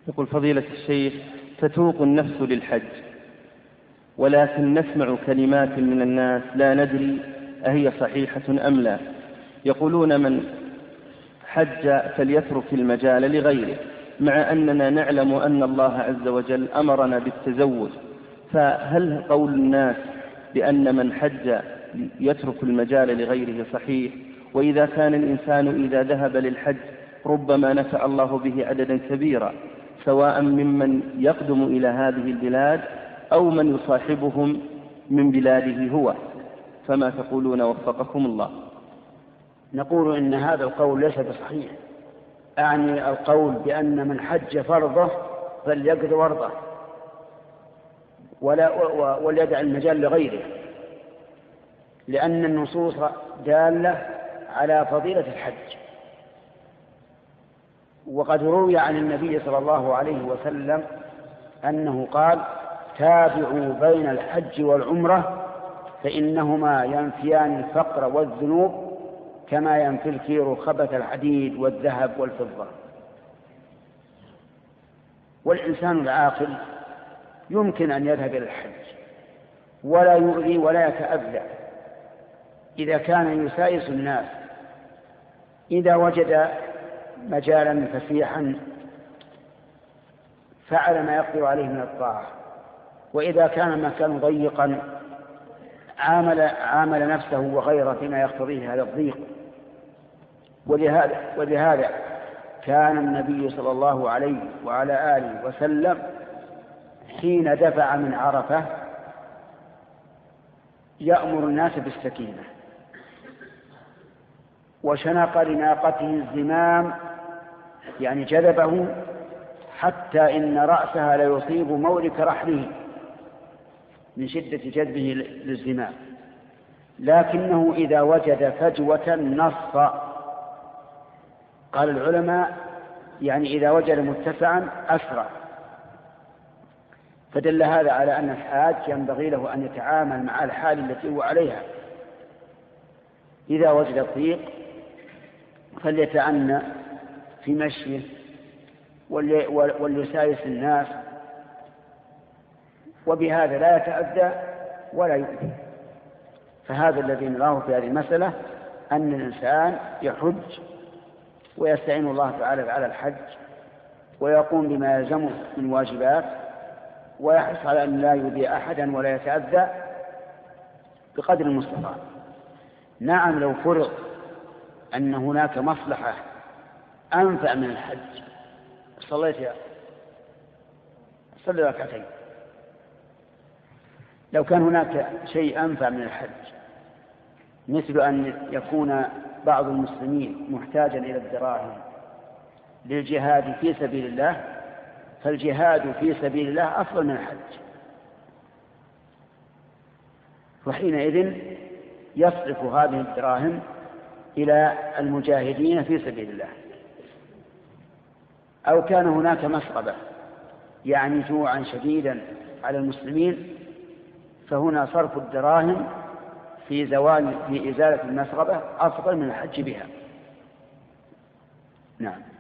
يقول فضيلة الشيخ: تتوق النفس للحج، ولكن نسمع كلمات من الناس لا ندري أهي صحيحة أم لا. يقولون من حج فليترك المجال لغيره، مع أننا نعلم أن الله عز وجل أمرنا بالتزود، فهل قول الناس بأن من حج يترك المجال لغيره صحيح؟ وإذا كان الإنسان إذا ذهب للحج ربما نفع الله به عددا كبيرا، سواء ممن يقدم إلى هذه البلاد أو من يصاحبهم من بلاده هو، فما تقولون وفقكم الله؟ نقول إن هذا القول ليس بصحيح، أعني القول بأن من حج فرضه فليقضي ورضه وليدع المجال لغيره، لأن النصوص دالة على فضيلة الحج. وقد روي عن النبي صلى الله عليه وسلم أنه قال: تابعوا بين الحج والعمرة فإنهما ينفيان الفقر والذنوب كما ينفي الكير خبث الحديد والذهب والفضة. والإنسان العاقل يمكن أن يذهب إلى الحج ولا يؤذي ولا يتأذى إذا كان يسايس الناس، إذا وجد مجالا فسيحا فعل ما يقدر عليه من الطاعة، وإذا كان المكان ضيقا عامل نفسه وغيره فيما يقتضيه هذا الضيق. ولهذا كان النبي صلى الله عليه وعلى آله وسلم حين دفع من عرفة يأمر الناس بالسكينة، وشنق لناقته الزمام، يعني جذبه حتى إن رأسها ليصيب مورك رحله من شدة جذبه للزمام، لكنه إذا وجد فجوة نص. قال العلماء يعني إذا وجد متسعا أسرع. فدل هذا على أن الحاج ينبغي له أن يتعامل مع الحال التي هو عليها، إذا وجد الضيق فليتأنى في مشيه وليسايس الناس، وبهذا لا يتأذى ولا يؤذي. فهذا الذي نراه في هذه المسألة أن الإنسان يحج ويستعين الله تعالى على الحج ويقوم بما يلزمه من واجبات، ويحرص على أن لا يؤذي أحدا ولا يتأذى بقدر المستطاع. نعم، لو فرض أن هناك مصلحة أنفع من الحج، صلي ركعتين. لو كان هناك شيء أنفع من الحج، مثل أن يكون بعض المسلمين محتاجا إلى الدراهم للجهاد في سبيل الله، فالجهاد في سبيل الله أفضل من الحج، وحينئذ يصرف هذه الدراهم إلى المجاهدين في سبيل الله. أو كان هناك مسغبة يعني جوعا شديدا على المسلمين، فهنا صرف الدراهم في إزالة المسغبة أفضل من الحج بها. نعم.